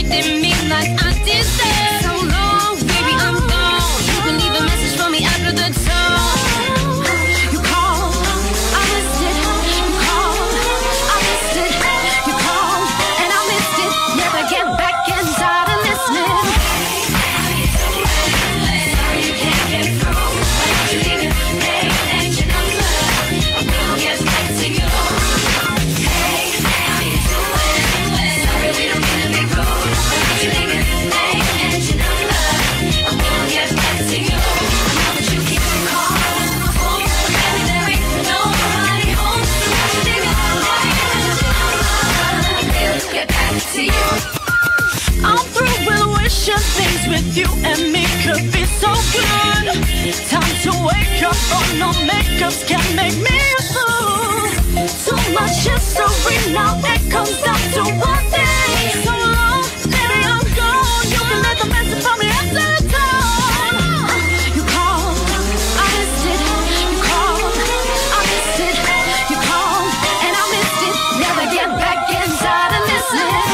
treated me like I deserve. So long, baby, I'm gone. You can leave a message for me after the tone. You called, I missed it. You called, I missed it. You called, and I missed it. Never get back inside and listening. Sorry you can't get through. Why don't you leave it? Hey, ain't you know love? I will get back to you. Hey, how you doing? Sorry we don't mean to be rude. Why don't you leave it? Hey, ain't you know love? I will get back to you. I know that you keep calling my phone, but baby there ain't nobody home. So why don't you leave it? Hey, ain't you know love? I will get back to you. I'm through with wishing things with you and me could be so good. Time to wake up, oh no makeups can make me a fool. Too much history now, it comes down to one thing. So long, baby I'm gone. You can let the message from me after the tone. You called, I missed it. You called, I missed it. You called, and I missed it. Never get back inside and listen.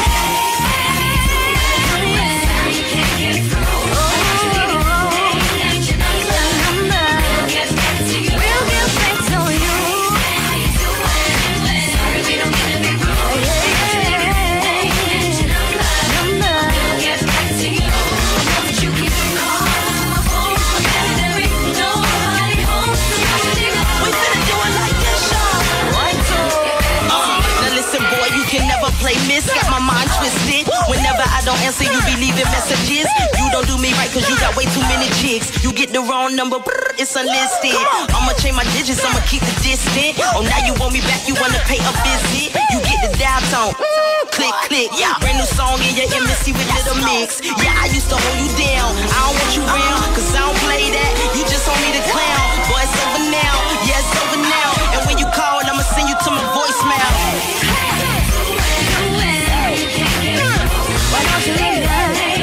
Play miss, got my mind twisted. Whenever I don't answer, you be leaving messages. You don't do me right cause you got way too many chicks. You get the wrong number, it's unlisted. I'ma change my digits, I'ma keep the distance. Oh, now you want me back, you wanna pay a visit. You get the dial tone, click, click. Brand new song in your embassy with little mix. Yeah, I used to hold you down, I don't want you round, cause I don't play that. You just want me to clown. Boy, it's over now, yeah, it's over now. And when you call, I'ma send you to my voicemail. Why don't you leave it?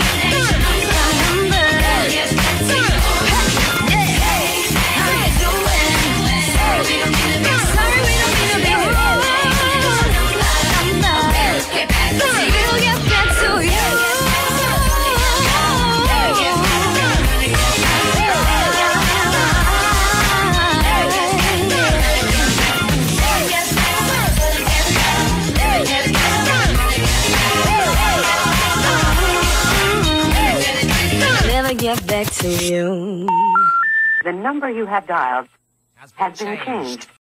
Get back to you. The number you have dialed has been changed.